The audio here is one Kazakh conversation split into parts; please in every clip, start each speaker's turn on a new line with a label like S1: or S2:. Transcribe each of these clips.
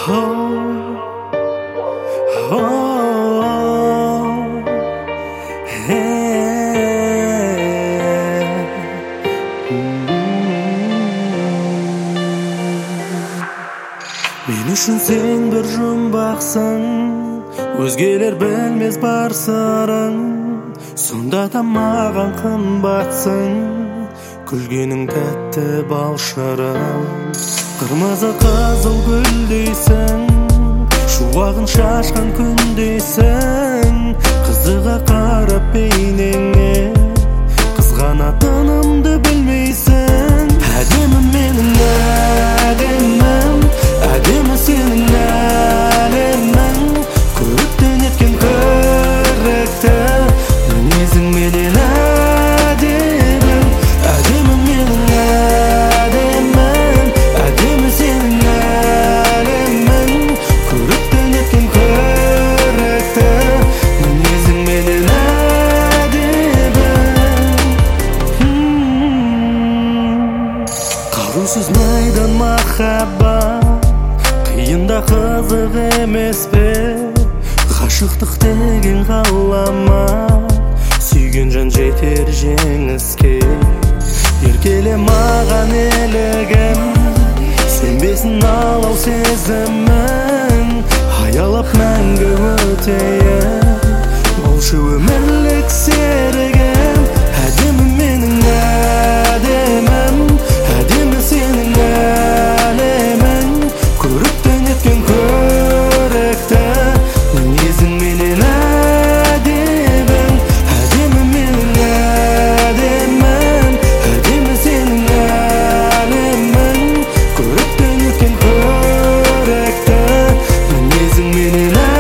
S1: Oh, oh, Men üçün sen bir жұмбақсың, өзгелер білмес бар сырың. Сонда да маған қымбатсың, күлгенің тәтті бал шырым. Қырмызы қызыл гүлдейсің, шуағын шашқан күндейсің. Қызыға қарап бейнеңе, қызғанатынымды білмейсің. Әдемі менің әдемім, әдемі сенің әлемің. Көріктен еткен көрікті, мінезің менен әдемі. Әдемі менің әдемім, әдемі сенің әлемің. Көріктен еткен көрікті, мінезің менен әдемі. Қарусыз майдан махаббат, қиында қызық емес пе? Ғашықтық деген ғаламат, сүйген жан жетер жеңіске. Еркеле маған елігім, сөнбесін алау сезімін. Аялап мәңгі өтейін, болшы өмірлік серігім. Әдемі менің әдемім, әдемі сенің әлемің. Көріктен еткен көрікті, мінезің менен әдемің. Әдемі менің әдемім, әдемі сенің әлемің. Көріктен еткен көрікті, мінезің менен әдемің.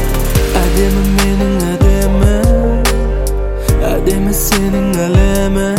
S1: Әдемі менің әдемі, әдемі сенің әлемің.